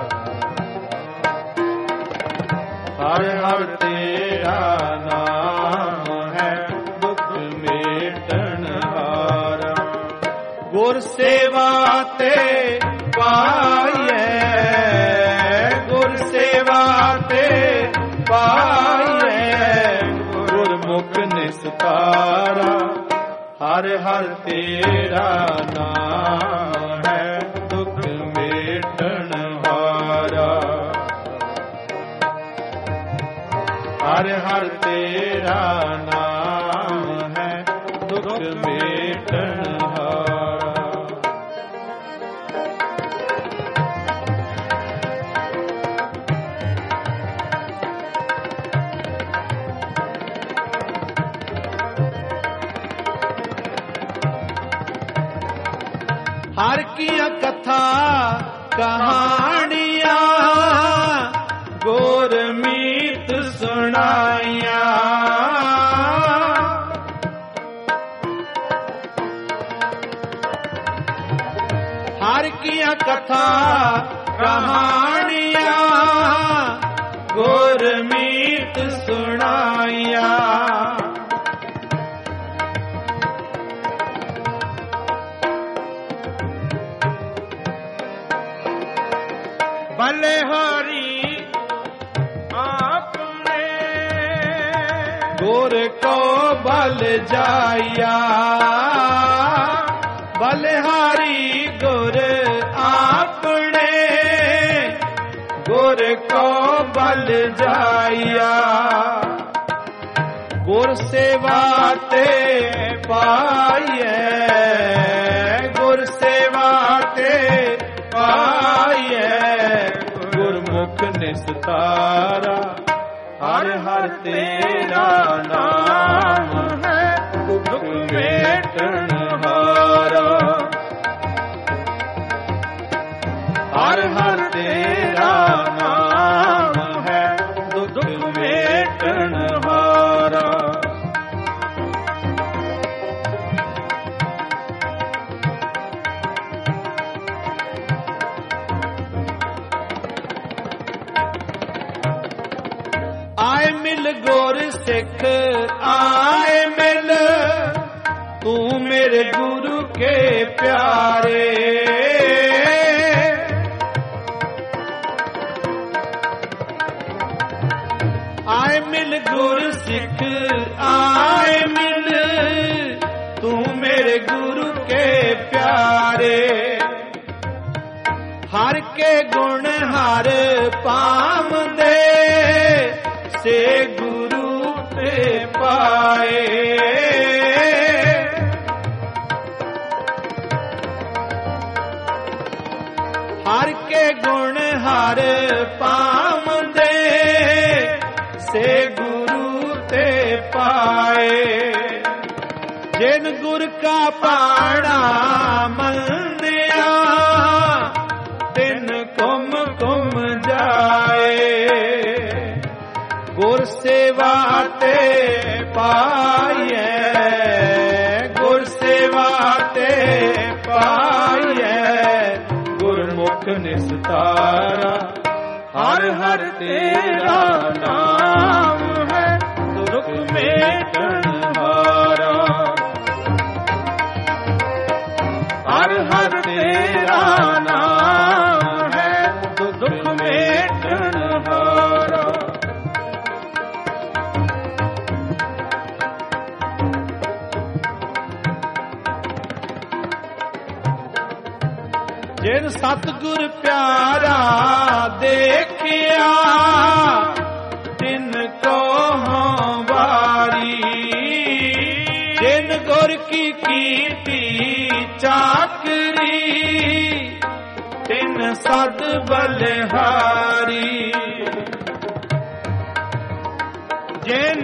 ਹਰ ਹਰ ਤੇਰਾ ਨਾਮ ਹੈ ਦੁਖ ਮੇਟਣ ਹਾਰਾ ਗੁਰ ਸੇਵਾ ਤੇ ਪਾਈਐ ਗੁਰ ਸੇਵਾ ਤੇ ਪਾਈਐ ਗੁਰਮੁਖ ਨਿਸਤਾਰਾ ਹਰ ਹਰ ਤੇਰਾ ਨਾਮ ਹੈ ਦੁਖ ਮੇਟਣ ਹਾਰਾ ਹਰ ਹਰ ਤੇਰਾ ਨਾਮ ਹੈ ਦੁਖ ਮੇਟਣ ਹਾਰਾ ਹਰ ਕੀਆਂ ਕਥਾ ਕਹਾਣੀਆਂ ਗੁਰਮੀਤ ਸੁਣ ਸੁਣਾਈਆਂ। ਹਰ ਕੀਆਂ ਕਥਾ ਕਹਾਣੀਆਂ ਗੁਰਮੀਤ ਸੁਣਾਈਆਂ। ਬਲਿਹਾਰੀ ਆਪਣੇ ਗੁਰ ਕੋ ਬਲ ਜਾਇਆ। ਬਲਿਹਾਰੀ ਗੁਰ ਆਪਣੇ ਗੁਰ ਕੋ ਬਲ ਜਾਇਆ। ਗੁਰ ਸੇਵਾ ਤੇ ਪਾਈਐ, ਗੁਰ ਸੇਵਾ ਤੇ ਪਾਈਐ। ਗੁਰਮੁਖ ਨਿਸਤਾਰਾ ਹਰ ਹਰ ਤੇਰਾ ਨਾਮ ਹੈ, ਦੁਖ ਮੇਟਣ ਹਾਰਾ। ਹਰ ਹਰ ਤੇਰਾ ਨਾਮ ਹੈ, ਦੁਖ ਮੇਟਣ ਹਾਰਾ। ਆਏ ਮਿਲ ਗੁਰ ਸਿੱਖ ਆਏ ਮਿਲ, ਤੂੰ ਮੇਰੇ ਗੁਰੂ ਕੇ ਪਿਆਰੇ। ਆਏ ਮਿਲ ਗੁਰ ਸਿੱਖ ਆਏ ਮਿਲ, ਤੂੰ ਮੇਰੇ ਗੁਰੂ ਕੇ ਪਿਆਰੇ। ਹਰ ਕੇ ਗੁਣ ਹਰ ਪਾਵੰਦੇ, ਸੇ ਗੁਰੂ ਤੇ ਪਾਏ। ਹਰ ਕੇ ਗੁਣ ਹਰ ਪਾਵੰਦੇ, ਸੇ ਗੁਰੂ ਤੇ ਪਾਏ। ਜਿਨ ਗੁਰ ਕਾ ਪਾਣਾ ਮੰਨਿਆ, ਤਿਨ ਕੁਮ ਕੁਮ ਜਾਏ। ਗੁਰ ਸੇਵਾ ਤੇ ਪਾਈਐ, ਗੁਰ ਸੇਵਾ ਤੇ ਪਾਈਐ। ਗੁਰਮੁਖ ਨਿਸਤਾਰਾ ਹਰ ਹਰ ਤੇਰਾ ਨਾਮ ਹੈ, ਦੁਖ ਮੇਟਣ ਹਾਰਾ। ਹਰ ਹਰ ਤੇਰਾ ਨਾਮ ਹੈ, ਦੁਖ ਮੇਟਣ ਹਾਰਾ। ਜਿਨ ਸਤਿਗੁਰ ਪਿਆਰਾ ਦੇਖਿਆ, ਤਿਨ ਕੋ ਹਾਂ ਵਾਰੀ। ਜਿਨ ਗੁਰ ਕੀ ਕੀਤੀ ਚਾਕਰੀ, ਤਿਨ ਸਦ ਬਲਿਹਾਰੀ। ਜਿਨ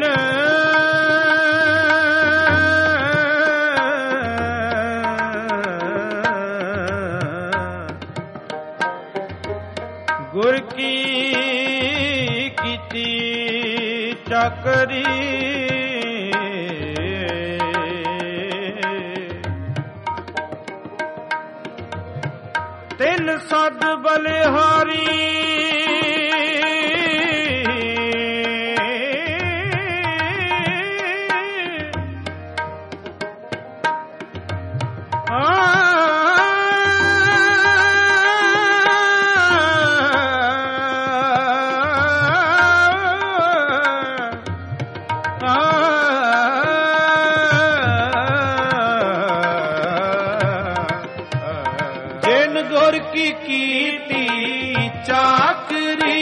ਗੁਰ ਕੀ ਕੀਤੀ ਚਾਕਰੀ, ਤਿਨ ਸਦ ਬਲਿਹਾਰੀ। ਗੁਰ ਕੀ ਕੀਤੀ ਚਾਕਰੀ,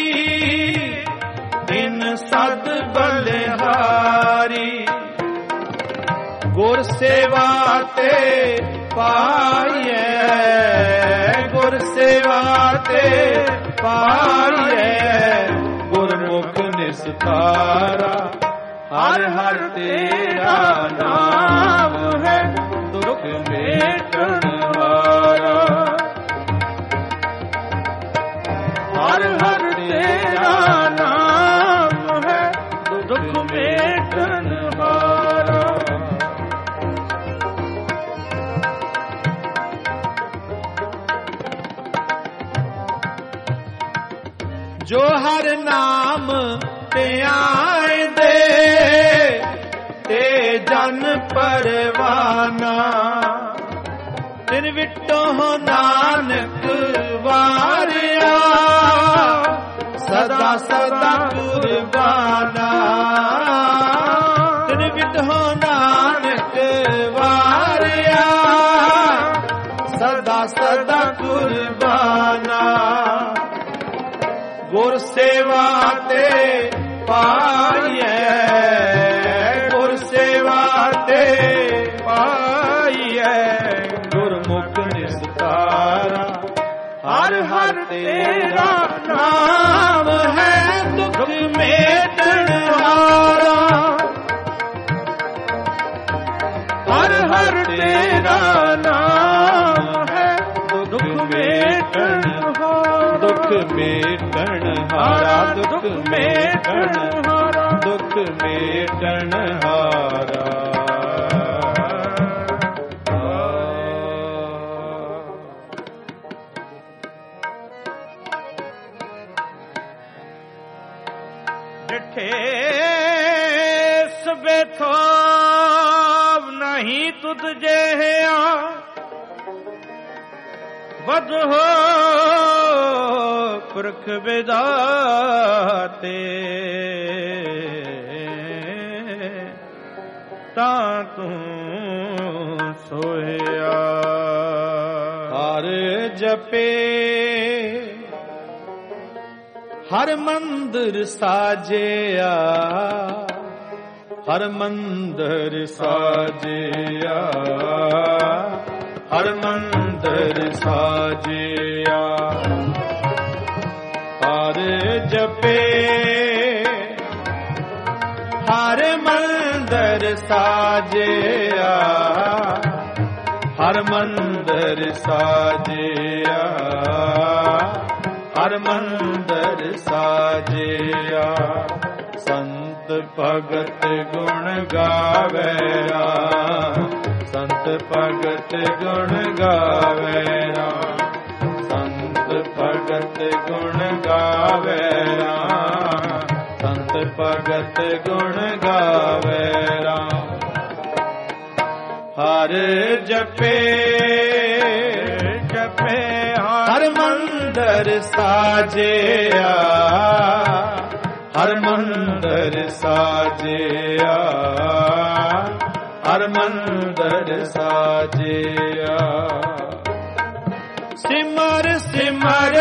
ਤਿਨ ਸਦ ਬਲਿਹਾਰੀ। ਗੁਰ ਸੇਵਾ ਤੇ ਪਾਈਐ, ਗੁਰ ਸੇਵਾ ਤੇ ਪਾਈਐ। ਗੁਰਮੁਖ ਨਿਸਤਾਰਾ ਹਰ ਹਰ ਤੇਰਾ ਨਾਮ ਹੈ, ਦੁਖ ਮੇਟਣ ਹਾਰਾ। ਹਰ ਹਰ ਤੇਰਾ ਨਾਮ ਹੈ, ਦੁਖ ਮੇਟਨ ਹਾਰਾ। ਜੋ ਹਰ ਨਾਮ ਧਿਆਇਂਦੇ ਤੇ ਜਨ ਪਰਵਾਨਾ, ਤਿਨ ਵਿਟੋ ਨਾਨਕ ਵਾਰਿਆ ਸਦਾ ਸਦਾ ਕੁਰਬਾਨਾ। ਤਿਨ ਵਿਟੋ ਨਾਨਕ ਵਾਰਿਆ ਸਦਾ ਸਦਾ ਕੁਰਬਾਨਾ। ਗੁਰ ਸੇਵਾ ਤੇ ਪਾਈਐ, ਗੁਰ ਸੇਵਾ ਤੇ ਪਾਈਐ, ਗੁਰਮੁਖ ਨਿਸਤਾਰਾ। ਹਰ ਹਰ ਤੇਰਾ ਨਾਮ ਹੈ ਦੁਖ ਮੇਟਣ ਹਾਰਾ। ਹਰ ਹਰ ਤੇਰਾ ਨਾਮ ਹੈ ਦੁਖ ਮੇਟਣ ਹਾਰਾ। ਦੁਖ ਮੇਟਣ ਹਾਰਾ, ਦੁਖ ਮੇਟਣ ਹਾਰਾ, ਦੁਖ ਮੇਟਣ ਹਾਰਾ। ਡਿਠੇ ਸਬੇ ਥੋਵ ਨਹੀਂ ਤੁਧ ਜਿਹਾ, ਵਧ ਹੋ ਪੁਰਖ ਵਿਦਾਤੇ। ਤਾਂ ਤੂੰ ਸੋਇਆ ਹਰ ਜਪੇ, ਹਰ ਮੰਦਰ ਸਾਜਿਆ, ਹਰ ਮੰਦਰ ਸਾਜਿਆ, ਹਰ ਮੰਦਰ ਸਾਜਿਆ। ਹਰ ਜਪੇ, ਹਰ ਮੰਦਰ ਸਾਜਿਆ, ਹਰ ਮੰਦਰ ਸਾਜਿਆ, ਹਰ ਮੰਦਰ ਸਾਜਿਆ। ਸੰਤ ਭਗਤ ਗੁਣ ਗਾਵੇ ਰਾਮ, ਸੰਤ ਭਗਤ ਗੁਣ ਗਾਵੇ ਰਾਮ, ਸੰਤ ਭਗਤ ਗੁਣ ਗਾਵੇ ਰਾਮ, ਸੰਤ ਭਗਤ ਗੁਣ ਗਾਵੇ ਰਾਮ। ਹਰ ਜਪੇ ਜਪੇ ਹਰ ਮੰਦਰ ਸਾਜਿਆ, ਹਰ ਮੰਦਰ ਸਾਜਿਆ, ਹਰ ਮੰਦਰ ਸਾਜਿਆ। ਸਿਮਰ ਸਿਮਰ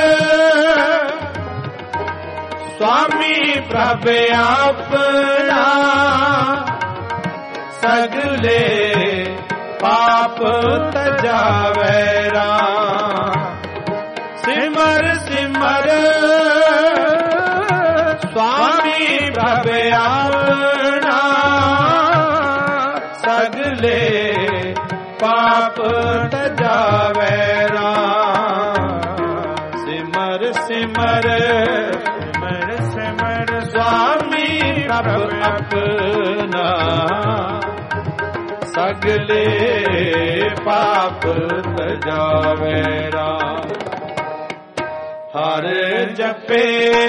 ਸੁਆਮੀ ਪ੍ਰਭ ਆਪਣਾ, ਸਗਲੇ ਪਾਪ ਤਜਾਵੇ ਰਾਮ। ਸਿਮਰ ਸਿਮਰ ਸੁਆਮੀ ਪ੍ਰਭ ਆਪਣਾ, ਸਗਲੇ ਪਾਪ ਤਜਾਵੇ ਰਾਮ। ਸਿਮਰ ਸਿਮਰ ਸਿਮਰ ਸਿਮਰ ਸੁਆਮੀ ਪ੍ਰਭ ਆਪਣਾ, ਸਗਲੇ ਪਾਪ ਤਜਾਵੇ ਰਾਮ। ਹਰ ਜਪੇ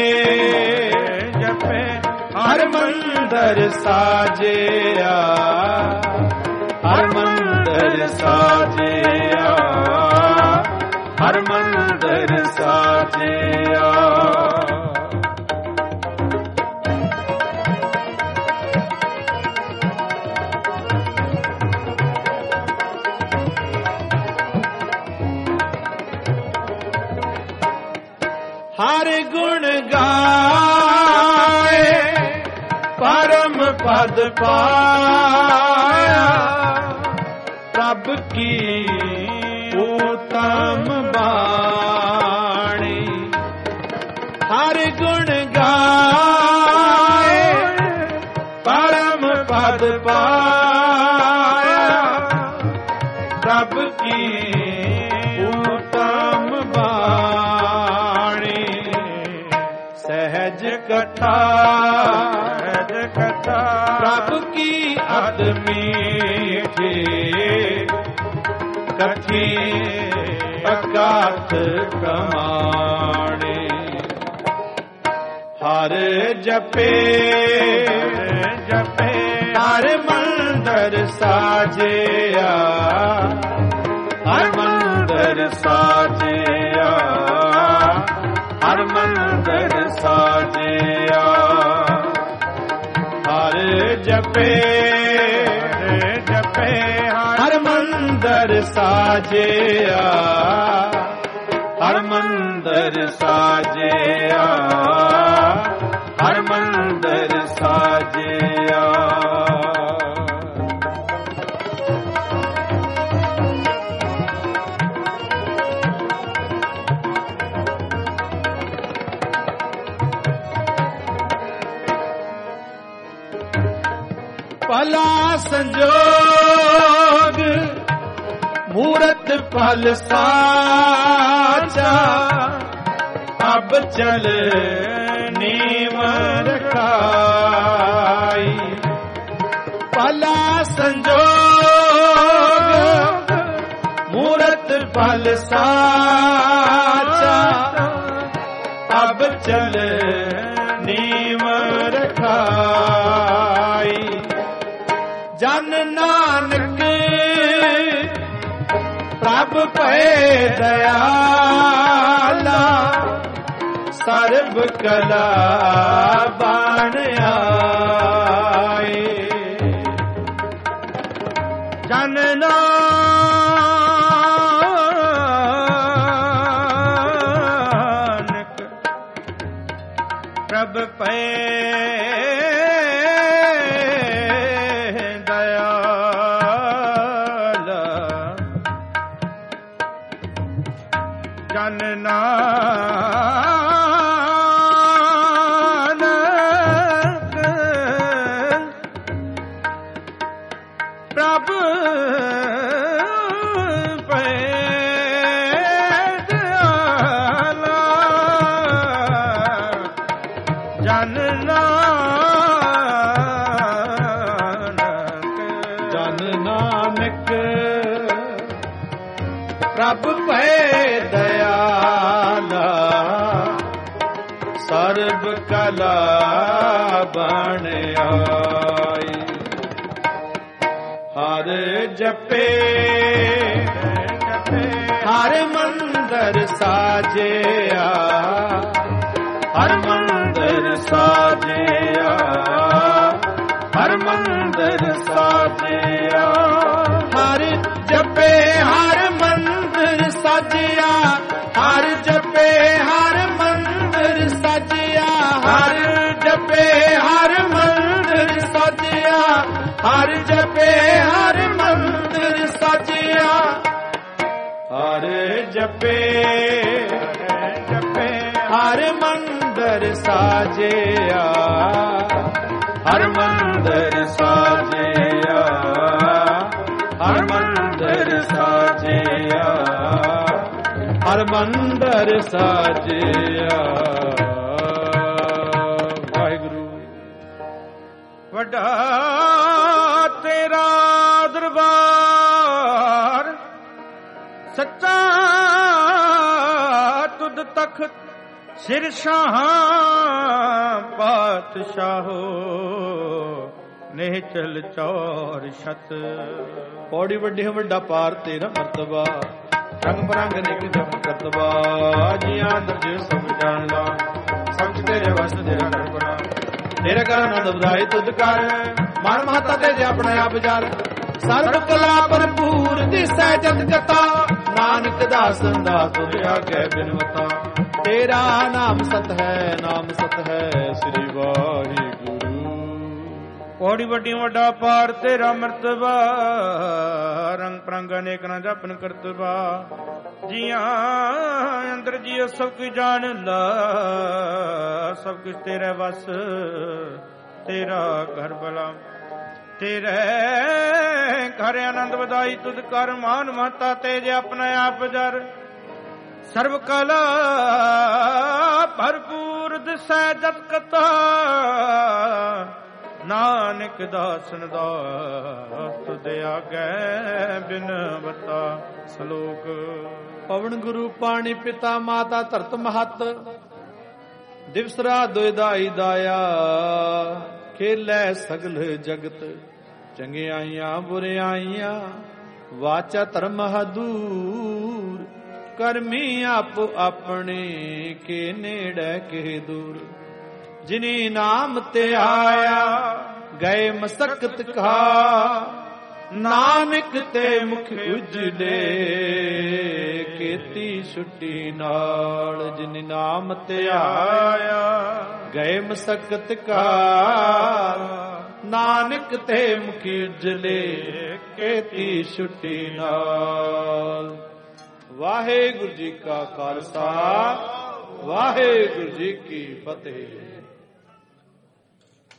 ਜਪੇ ਹਰ ਮੰਦਰ ਸਾਜਿਆ, ਹਰ ਮੰਦਰ ਸਾਜਿਆ, ਹਰ ਮੰਦਰ ਸਾਜਿਆ। ਹਰ ਗੁਣ ਗਾਏ ਪਰਮ ਪਦ ਪਾਇਆ, ਪ੍ਰਭ ਕੀ ਉਤਮ ਬਾਣੀ। ਹਰ ਗੁਣ ਗਾਏ ਪਰਮ ਪਦ ਪਾਇਆ, ਪ੍ਰਭ ਕੀ ਉਤਮ ਬਾਣੀ। ਸਹਿਜ ਕਥਾ ਸਹਿਜ ਕਥਾ कथा प्रभु की अति मीठी कथी अगाध कमाणे हर जपे जपे हर मंदिर साजिया हर मंदिर साजिया हर मंदिर साजिया हर जपे जपे हर मंदिर साजिया हर मंदिर साजिया हर मंदिर साजिया भला संजोग मूरत फल साचा अब चल नीम रखाई भला संजोग मूरत फल साचा अब चल नीम रखाई जन नानक प्रभ पे दयाला सर्व कला बाण आए जन नानक प्रभ पे जन नानक प्रभ पे दयाला जन नानक प्रभ पे दयाला सर्व कला बन आई हर जपे हर मंदिर साजिया हर मंदिर साजिया हर मंदिर साजिया हर जपे हर मंदिर साजिया हर जपे हर मंदिर साजिया हर जपे हर मंदिर साजिया हर जपे हर मंदिर साजिया हर जपे जपे हर मंदिर साजिया हर मंदिर साजिया हर मंदिर साजिया हर मंदिर साजिया वाहिगुरु वड्डा तेरा दरबार सच्चा तुद तख्त सिर शाह पातशाहो निहचल चौर छत पौड़ी वड्डे वड्डा पार तेरा मर्तबा रंग बरंग निक जप करतबा जियां दर्जे सब जानला सब तेरे वस तेरा कर गुना तेरे कर आनंद बधाई तुद कर मन महता तेरे अपने आप जाल सर्व कला भरपूर दिसै जत कथा नानक दास दा तुझ आगे बिनवता तेरा नाम सत है श्री वाहिगुरु पौड़ी वड्डी वड्डा पार तेरा मर्तबा रंग प्रंग अनेक न जपन करतबा जिया अंदर जियो सब कुछ जान ला सब कुछ तेरे बस तेरा घर भला तेरे घर आनंद बधाई तुद कर मान महता तेज अपने आप जर सर्व कला भरपूर दिसै जत कथा ਨਾਨਕ ਦਾਸਨ ਦਾਸ ਤੁਧ ਆਗੈ ਬਿਨਵਤਾ। ਸ਼ਲੋਕ। ਪਵਨ ਗੁਰੂ ਪਾਣੀ ਪਿਤਾ ਮਾਤਾ ਧਰਤ ਮਹੱਤ, ਦਿਵਸ ਰਾਤ ਦੁਇ ਦਾਈ ਦਾਇਆ, ਖੇਲੈ ਸਗਲ ਜਗਤ। ਚੰਗਿਆਈਆਂ ਬੁਰਿਆਈਆਂ ਵਾਚਾ ਧਰਮ ਹਦੂਰ, ਕਰਮੀ ਆਪੋ ਆਪਣੇ ਕੇ ਨੇੜੇ ਕੇ ਦੂਰ। ਜਿਨੀ ਨਾਮ ਤੇ ਆਇਆ ਗਏ ਮਸਕਤ ਕਾ, ਨਾਨਕ ਤੇ ਮੁਖ ਉਜੜੇ ਕੀਤੀ ਛੁੱਟੀ ਨਾਲ। ਜਿਨੀ ਨਾਮ ਤੇ ਆਇਆ ਗਏ ਮਸਕਤ ਕਾ, ਨਾਨਕ ਤੇ ਮੁਖ ਉਜਲੇ ਕੀਤੀ ਛੁੱਟੀ ਨਾਲ। ਵਾਹਿਗੁਰੂ ਜੀ ਕਾ ਖਾਲਸਾ, ਵਾਹਿਗੁਰੂ ਜੀ ਕੀ ਫਤਿਹ।